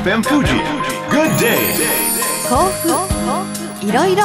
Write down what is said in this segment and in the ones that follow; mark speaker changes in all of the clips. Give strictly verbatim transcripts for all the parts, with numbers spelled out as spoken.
Speaker 1: エフエム Fuji Good Day
Speaker 2: 甲府いろいろ。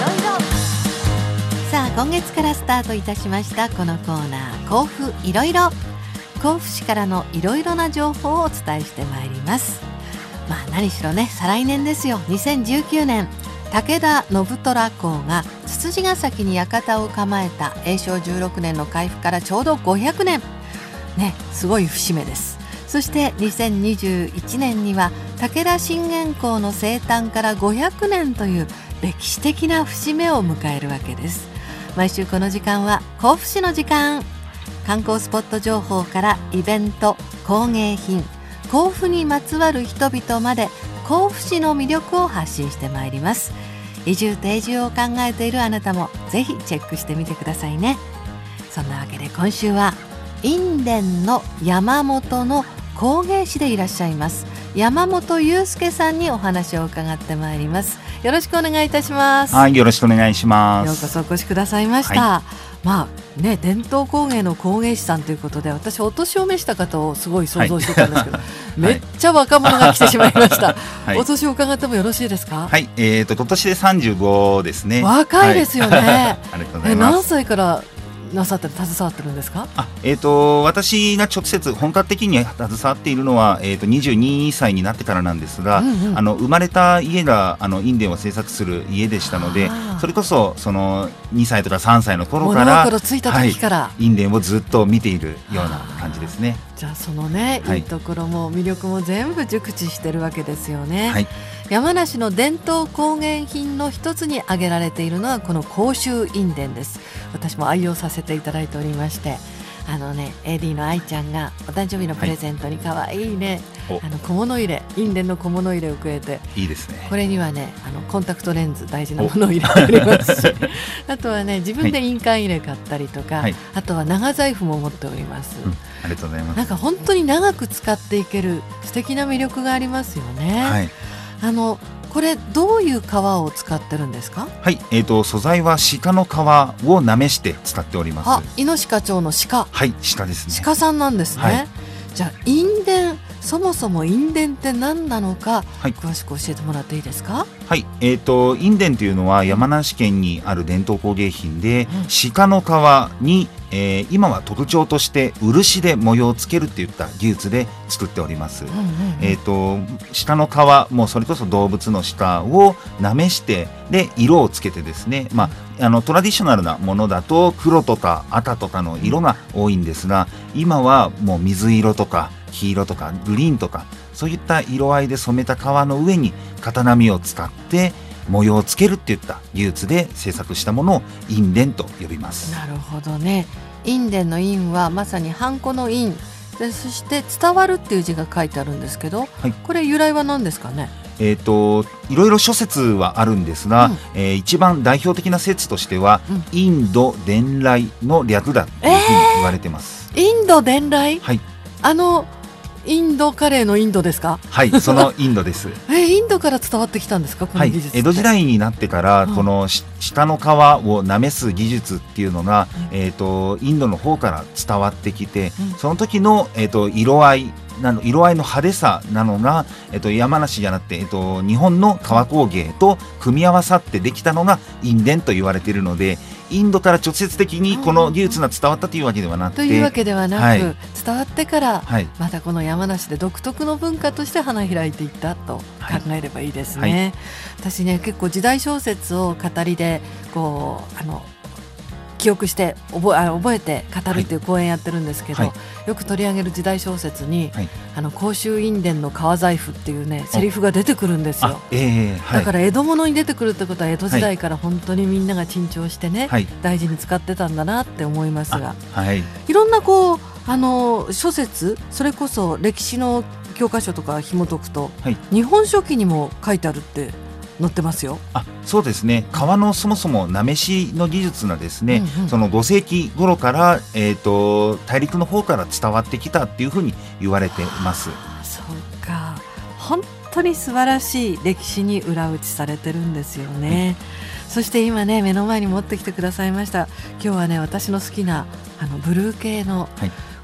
Speaker 2: さあ今月からスタートいたしましたこのコーナー甲府いろいろ。甲府市からのいろいろな情報をお伝えしてまいります。まあ何しろね、再来年ですよ。にせんじゅうきゅうねん武田信虎公がつつじヶ崎に館を構えた永正じゅうろくねんの開府からちょうどごひゃくねんね、すごい節目です。そしてにせんにじゅういちねんには武田信玄公の生誕からごひゃくねんという歴史的な節目を迎えるわけです。毎週この時間は甲府市の時間。観光スポット情報からイベント、工芸品、甲府にまつわる人々まで甲府市の魅力を発信してまいります。移住定住を考えているあなたもぜひチェックしてみてくださいね。そんなわけで今週は印伝の山本の工芸士でいらっしゃいます山本祐介さんにお話を伺ってまいります。よろしくお願いいたします。
Speaker 3: はい、よろしくお願いします。
Speaker 2: ようこそお越しくださいました、はい。まあね、伝統工芸の工芸士さんということで私お年を召した方をすごい想像してたんですけど、はい、めっちゃ若者が来てしまいました、はい、お年を伺ってもよろしいですか？
Speaker 3: はい、えー、と今年でさんじゅうごですね。
Speaker 2: 若いですよね、はい、
Speaker 3: ありがとうございます。
Speaker 2: え何歳からなさってる携わってるんですか？
Speaker 3: あ、えー、と私が直接本格的に携わっているのは、えー、とにじゅうにさいになってからなんですが、うんうん、あの生まれた家があの印伝を制作する家でしたので、それこそそのにさいとかさんさいの頃から
Speaker 2: 物心ついた時から、
Speaker 3: はい、印伝をずっと見ているような感じですね。
Speaker 2: じゃあそのね、はい、いいところも魅力も全部熟知してるわけですよね、
Speaker 3: はい。
Speaker 2: 山梨の伝統工芸品の一つに挙げられているのはこの甲州印伝です。私も愛用させていただいておりまして、あのね エーディー の愛ちゃんがお誕生日のプレゼントに可愛いね、はい、あの小物入れ、印伝の小物入れをくれて、
Speaker 3: いいですね。
Speaker 2: これにはねあのコンタクトレンズ大事なものを入れておりますしあとはね自分で印鑑入れ買ったりとか、はい、あとは長財布も持っております、うん、
Speaker 3: ありがとうございます。
Speaker 2: なんか本当に長く使っていける素敵な魅力がありますよね、はい。あのこれどういう革を使ってるんですか？
Speaker 3: はい、えー、と素材は鹿の皮をなめして使っております。
Speaker 2: あ、猪鹿町の鹿。
Speaker 3: はい、鹿ですね。
Speaker 2: 鹿さんなんですね、はい。じゃあ印伝、そもそも印伝って何なのか、はい、詳しく教えてもらっていいですか？
Speaker 3: はい、えー、と印伝というのは山梨県にある伝統工芸品で、うん、鹿の皮に、えー、今は特徴として漆で模様をつけるといった技術で作っております、うんうんうん。えー、と鹿の皮もそれこそ動物の鹿をなめしてで色をつけてですね、まあ、あのトラディショナルなものだと黒とか赤とかの色が多いんですが、今はもう水色とか黄色とかグリーンとかそういった色合いで染めた革の上に型紙を使って模様をつけるっていった技術で制作したものを印伝と呼びます。
Speaker 2: なるほどね。印伝の印はまさにハンコの印で、そして伝わるっていう字が書いてあるんですけど、はい、これ由来は何ですかね？
Speaker 3: えー、といろいろ諸説はあるんですが、うん、えー、一番代表的な説としては、うん、インド伝来の略だというふうに言われてます、
Speaker 2: えー、インド伝来、
Speaker 3: はい、あ
Speaker 2: のインドカレーのインドですか？
Speaker 3: はい、そのインドです
Speaker 2: えインドから伝わってきたんですか、この技術って？
Speaker 3: はい、江戸時代になってから、うん、この下の皮をなめす技術っていうのが、うん、えー、とインドの方から伝わってきて、うん、その時の、えー、と色合いなの色合いの派手さなのが、えっと、山梨じゃなくて、えっと、日本の革工芸と組み合わさってできたのが印伝と言われているので、インドから直接的にこの技術が伝わったというわけではなくて、
Speaker 2: というわけではなく、はい、伝わってから、はい、またこの山梨で独特の文化として花開いていったと考えればいいですね、はいはい、私ね結構時代小説を語りでこうあの記憶して覚え、あ覚えて語るという講演やってるんですけど、はい、よく取り上げる時代小説に、はい、あの甲州印伝の革財布っていうねセリフが出てくるんですよ、
Speaker 3: えーはい、
Speaker 2: だから江戸物に出てくるってことは江戸時代から本当にみんなが珍重してね、はい、大事に使ってたんだなって思いますが、はい、いろんなこうあの諸説、それこそ歴史の教科書とか紐解くと、はい、日本書紀にも書いてあるって載ってますよ。
Speaker 3: あ、そうですね。革のそもそもなめしの技術がですね、うんうん、そのご世紀頃から、えーと、大陸の方から伝わってきたっていうふうに言われています。
Speaker 2: そうか、本当に素晴らしい歴史に裏打ちされてるんですよね、はい、そして今ね目の前に持ってきてくださいました。今日はね私の好きなあのブルー系の、はい、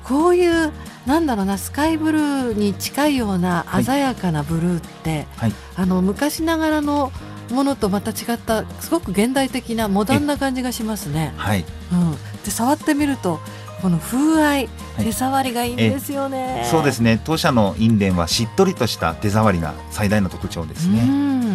Speaker 2: こういうなんだろうな、スカイブルーに近いような鮮やかなブルーって、はい、あの昔ながらのものとまた違ったすごく現代的なモダンな感じがしますね。はい、うん、で触ってみるとこの風合い、手触りがいいんですよね。
Speaker 3: そうですね、当社の印伝はしっとりとした手触りが最大の特徴ですね。うん、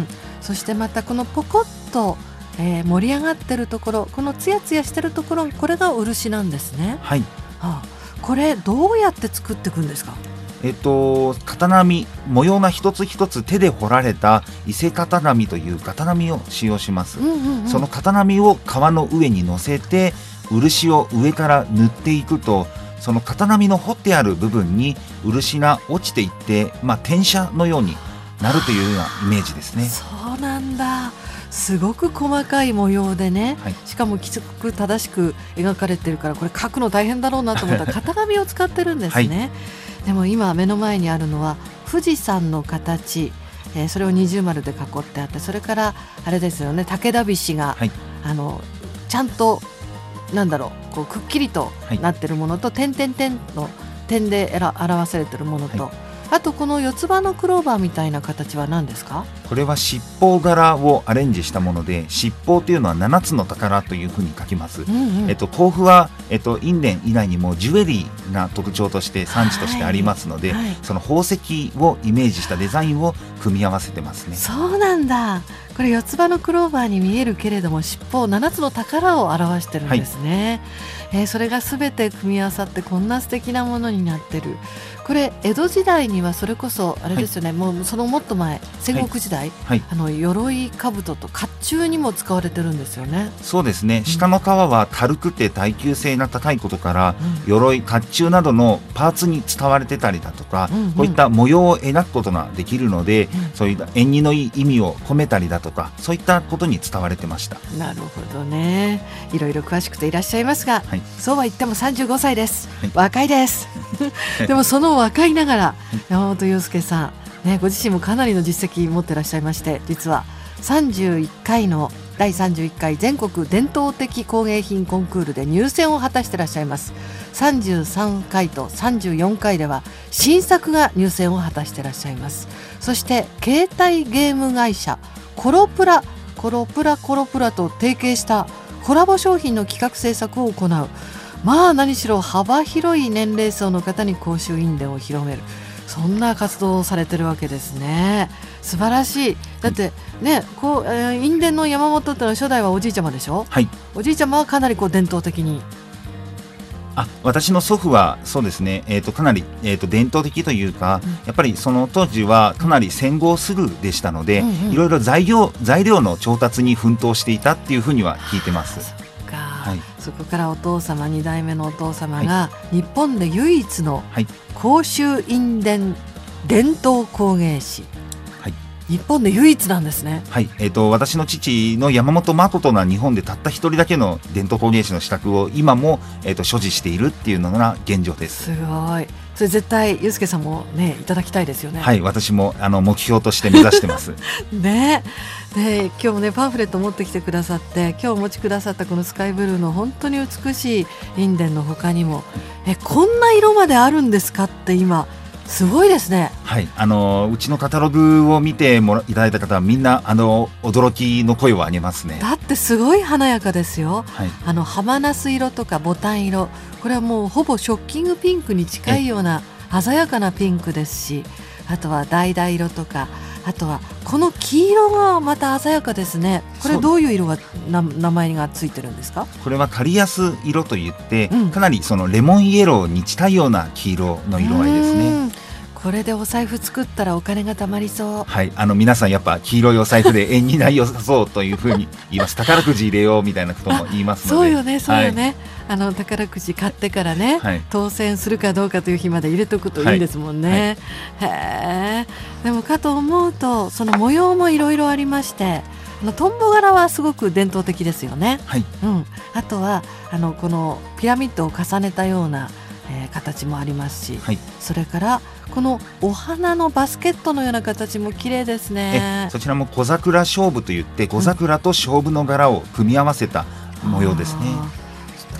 Speaker 2: そしてまたこのポコッと、えー、盛り上がってるところ、このツヤツヤしてるところ、これが漆なんですね。はい、はあ、これどうやって作っていくんですか？
Speaker 3: えっと、型紙、模様が一つ一つ手で彫られた伊勢型紙という型紙を使用します。うんうんうん、その型紙を皮の上に乗せて漆を上から塗っていくと、その型紙の彫ってある部分に漆が落ちていって、まあ、転写のようになるというようなイメージですね。
Speaker 2: そうなんだ。すごく細かい模様でね、はい、しかもきつく正しく描かれてるから、これ描くの大変だろうなと思ったら型紙を使ってるんですね。はい、でも今目の前にあるのは富士山の形、えー、それを二重丸で囲ってあって、それからあれですよね、武田菱が、はい、あのちゃんとなんだろう、こうくっきりとなってるものと、点々点の点でえら表されてるものと、はい、あとこの四つ葉のクローバーみたいな形は何ですか？
Speaker 3: これは七宝柄をアレンジしたもので、七宝というのは七つの宝というふうに書きます。うんうん、えっと、豆腐は、えっと、印伝以外にもジュエリーが特徴として産地としてありますので、はいはい、その宝石をイメージしたデザインを組み合わせてますね。
Speaker 2: そうなんだ。これ四つ葉のクローバーに見えるけれども、七宝七つの宝を表してるんですね。はい、えー、それがすべて組み合わさってこんな素敵なものになってる。これ江戸時代にはそれこそあれですよね、はい、もうそのもっと前、戦国時代、はい、あの鎧兜と甲冑にも使われてるんですよね。
Speaker 3: そうですね、下の皮は軽くて耐久性が高いことから、うん、鎧、甲冑などのパーツに使われてたりだとか、うんうん、こういった模様を描くことができるので、うん、そういった縁起のいい意味を込めたりだとか、そういったことに使われてました。
Speaker 2: なるほどね。いろいろ詳しくていらっしゃいますが、はい、そうは言ってもさんじゅうごさいです。はい、若いですでもその若いながら山本陽介さん、ね、ご自身もかなりの実績持ってらっしゃいまして、実はさんじゅういっかいのだいさんじゅういっかい全国伝統的工芸品コンクールで入選を果たしてらっしゃいます。さんじゅうさんかいとさんじゅうよんかいでは新作が入選を果たしてらっしゃいます。そして携帯ゲーム会社コロプラコロプラコロプラと提携したコラボ商品の企画制作を行う。まあ何しろ幅広い年齢層の方に公衆印伝を広める、そんな活動をされてるわけですね。素晴らしい。だってね、こう、えー、印伝の山本ってのは初代はおじいちゃまでしょ。はい、おじいちゃまはかなりこう伝統的に。
Speaker 3: あ、私の祖父はそうですね、えー、とかなり、えー、と伝統的というか、うん、やっぱりその当時はかなり戦後すぐでしたので、うんうん、いろいろ材料、材料の調達に奮闘していたっていうふうには聞いてます。
Speaker 2: はい、そこからお父様、にだいめのお父様が日本で唯一の公衆印伝伝統工芸士、はい、日本で唯一なんですね。
Speaker 3: はい、えー、と私の父の山本誠が日本でたった一人だけの伝統工芸士の資格を今も、えー、と所持しているっていうのが現状です。
Speaker 2: すごい。それ絶対ゆうすけさんもねいただきたいですよね。
Speaker 3: はい、私もあの目標として目指してます
Speaker 2: ね。で今日もねパンフレット持ってきてくださって、今日お持ちくださったこのスカイブルーの本当に美しい印伝の他にも、えこんな色まであるんですかって今すごいですね。
Speaker 3: はい、あのうちのカタログを見てもらいただいた方はみんなあの驚きの声を上げますね。
Speaker 2: だってすごい華やかですよ。はい、あのハマナス色とかボタン色、これはもうほぼショッキングピンクに近いような鮮やかなピンクですし、あとは橙色とか、あとはこの黄色がまた鮮やかですね。これどういう色がな名前がついてるんですか？
Speaker 3: これはカリヤス色といって、うん、かなりそのレモンイエローに近いような黄色の色合いですね。
Speaker 2: これでお財布作ったらお金が貯まりそう。
Speaker 3: はい、あの皆さんやっぱ黄色いお財布で縁起ない良さそうというふうに言います。宝くじ入れようみたいなことも言いますので。
Speaker 2: そうよね、そうよね。はい、あの宝くじ買ってからね、はい、当選するかどうかという日まで入れとくといいんですもんね。はいはい、へー。でもかと思うとその模様もいろいろありまして、あのトンボ柄はすごく伝統的ですよね。はい、うん、あとはあのこのピラミッドを重ねたような、えー、形もありますし、はい、それからこのお花のバスケットのような形も綺麗ですね。
Speaker 3: えそちらも小桜勝負といって小桜と勝負の柄を組み合わせた模様ですね。
Speaker 2: こ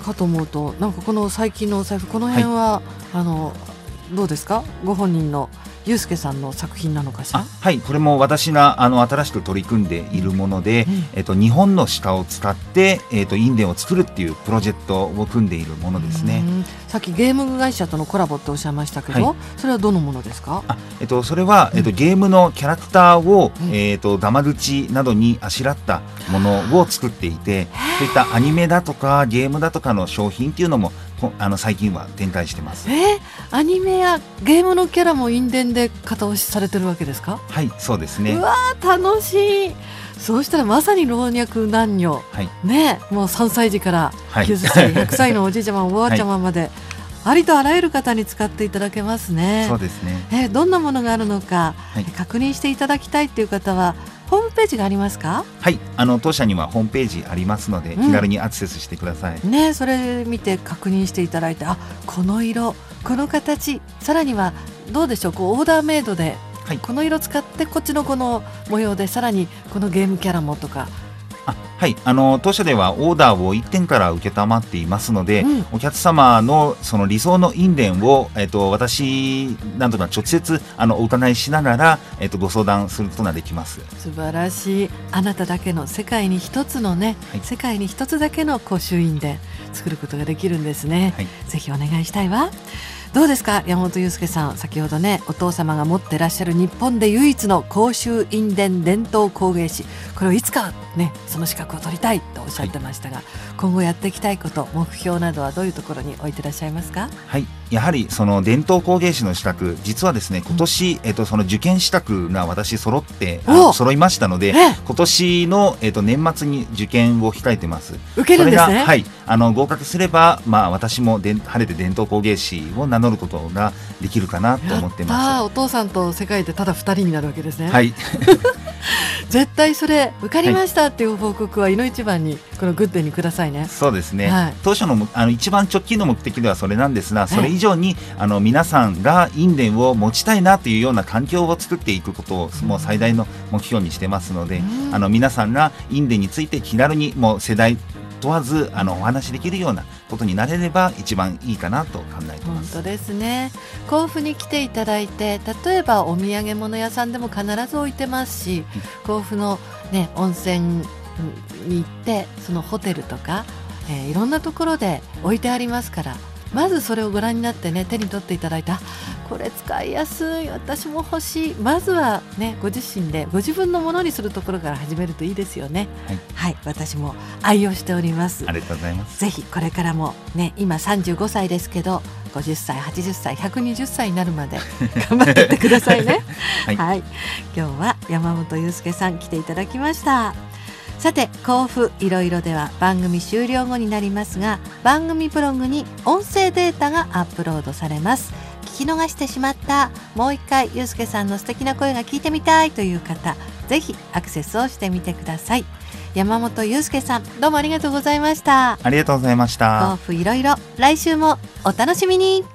Speaker 2: かと思うとなんかこの最近のお財布この辺は、はい、あのどうですか、ご本人のゆうすけさんの作品なのかしら。
Speaker 3: あ、はい、これも私があの新しく取り組んでいるもので、うん、えっと、日本の鹿を使って、えっと、印伝を作るっていうプロジェクトを組んでいるものですね。
Speaker 2: さっきゲーム会社とのコラボっておっしゃいましたけど、はい、それはどのものですか。
Speaker 3: あ、えっと、それは、えっと、ゲームのキャラクターを、うん、えっと、ダマ口などにあしらったものを作っていて、そういったアニメだとかゲームだとかの商品っていうのもあの最近は展開してます。
Speaker 2: えー、アニメやゲームのキャラも印伝で型押しされてるわけですか。
Speaker 3: はい、そうですね。
Speaker 2: うわー、楽しい。そうしたらまさに老若男女、はい、ね、もうさんさい児からきゅうじゅっさい、はい、ひゃくさいのおじいちゃまおばあちゃままで、はい、ありとあらゆる方に使っていただけますね。
Speaker 3: そうですね。
Speaker 2: えー、どんなものがあるのか、はい、確認していただきたいという方はホームページがありますか。
Speaker 3: はい、あの当社にはホームページありますので、うん、気軽にアクセスしてください。
Speaker 2: ね、それ見て確認していただいて、あ、この色、この形、さらにはどうでしょう、こうオーダーメイドで、はい、この色使ってこっちのこの模様でさらにこのゲームキャラもとか。
Speaker 3: あ、はい、あの当社ではオーダーをいってんから受けたまっていますので、うん、お客様のその理想の印伝を、えっと、私などが直接あのお伺いしながら、えっと、ご相談することができます。
Speaker 2: 素晴らしい。あなただけの世界に一つのね、はい、世界に一つだけの公衆印伝作ることができるんですね、はい、ぜひお願いしたいわ。どうですか、山本裕介さん、先ほどね、お父様が持ってらっしゃる日本で唯一の公衆印伝伝統工芸士、これをいつかね、その資格を取りたいとおっしゃってましたが、はい、今後やっていきたいこと、目標などはどういうところに置いてらっしゃいますか。
Speaker 3: はい、やはりその伝統工芸士の資格、実はですね、今年、うん、えっと、その受験資格が私揃って揃いましたので、今年の、えっと、年末に受験を控えてます。
Speaker 2: 受けるんですね。
Speaker 3: それが、はい、あの合格すれば、まあ、私もで晴れて伝統工芸士を名乗ることができるかなと思ってます。
Speaker 2: お父さんと世界でただふたりになるわけですね。
Speaker 3: はい
Speaker 2: 絶対それ受かりましたっていう報告はいの一番にこのグッデンにくださいね。
Speaker 3: そうですね、はい、当初のあの一番直近の目的ではそれなんですが、それ以上にあの皆さんが印伝を持ちたいなというような環境を作っていくことをもう最大の目標にしてますので、うん、あの皆さんが印伝について気軽にもう世代問わずあのお話しできるようなことになれれば一番いいかなと考えています。
Speaker 2: 本当ですね。甲府に来ていただいて、例えばお土産物屋さんでも必ず置いてますし、甲府の、ね、温泉に行ってそのホテルとか、えー、いろんなところで置いてありますから、まずそれをご覧になってね、手に取っていただいた、これ使いやすい、私も欲しい、まずはね、ご自身でご自分のものにするところから始めるといいですよね。はい、はい、私も愛用しております。
Speaker 3: ありがとうございます。
Speaker 2: ぜひこれからもね、今さんじゅうごさいですけど、ごじゅっさい、はちじゅっさい、ひゃくにじゅっさいになるまで頑張っていってくださいね。はい、はい、今日は山本裕介さん来ていただきました。さて、甲府いろいろでは番組終了後になりますが、番組ブログに音声データがアップロードされます。聞き逃してしまった、もう一回ゆうすけさんの素敵な声が聞いてみたいという方、ぜひアクセスをしてみてください。山本裕介さん、どうもありがとうございました。
Speaker 3: ありがとうございました。
Speaker 2: 甲府いろいろ、来週もお楽しみに。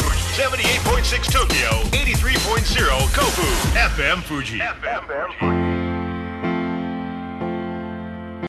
Speaker 1: seventy-eight point six Tokyo, eighty-three point zero Kofu エフエム Fuji.